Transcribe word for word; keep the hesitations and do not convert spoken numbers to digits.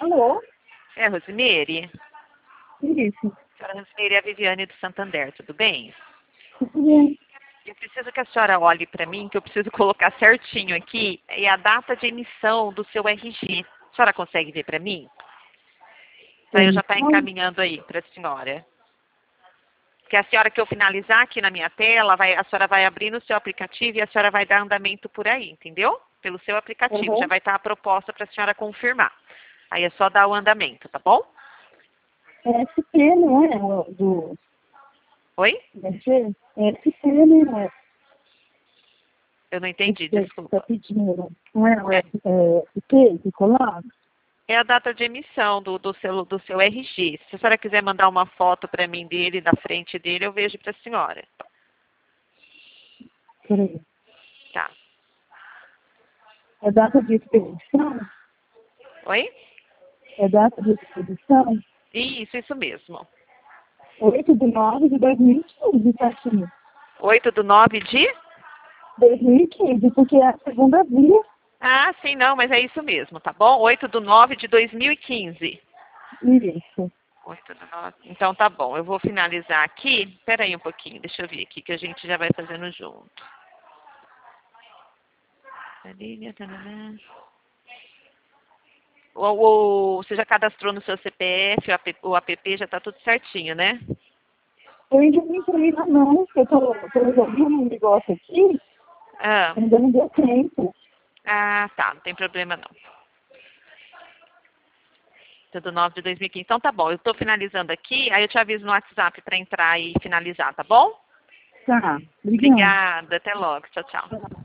Alô? É a Rosimeire? Isso. Senhora Rosimeire, é a Viviane do Santander, tudo bem? Tudo bem. Eu preciso que a senhora olhe para mim, que eu preciso colocar certinho aqui, é a data de emissão do seu R G. A senhora consegue ver para mim? Para eu já estar Então, encaminhando aí para a senhora. Que a senhora que eu finalizar aqui na minha tela, vai, a senhora vai abrir no seu aplicativo e a senhora vai dar andamento por aí, entendeu? Pelo seu aplicativo, já uhum. vai estar a proposta para a senhora confirmar. Aí é só dar o andamento, tá bom? É S P, não é? O Do Oi? D G? É S P, né? Eu não Esse entendi, que você está desculpa. pedindo. Não é o É, S P que coloca? é a data de emissão do, do, seu, do seu R G. Se a senhora quiser mandar uma foto para mim dele, da frente dele, eu vejo para a senhora. Peraí. Tá. É data de expedição? Oi? É data de expedição? Isso, isso mesmo. oito de nove de dois mil e quinze, certinho. oito do nove de? dois mil e quinze, porque é a segunda via. Ah, sim, não, mas é isso mesmo, tá bom? oito do nove de dois mil e quinze. Isso. oito do nove. Então tá bom, eu vou finalizar aqui. Espera aí um pouquinho, deixa eu ver aqui que a gente já vai fazendo junto. O, o, você já cadastrou no seu C P F, o app, o app já está tudo certinho, né? Eu ainda não entrei na não, eu tô, tô resolvendo um negócio aqui, Ah, ainda não deu tempo. ah, tá, não tem problema não. oito do nove de dois mil e quinze. Então tá bom, eu estou finalizando aqui, aí eu te aviso no WhatsApp para entrar e finalizar, tá bom? Tá, obrigada. Obrigada, até logo, tchau, tchau.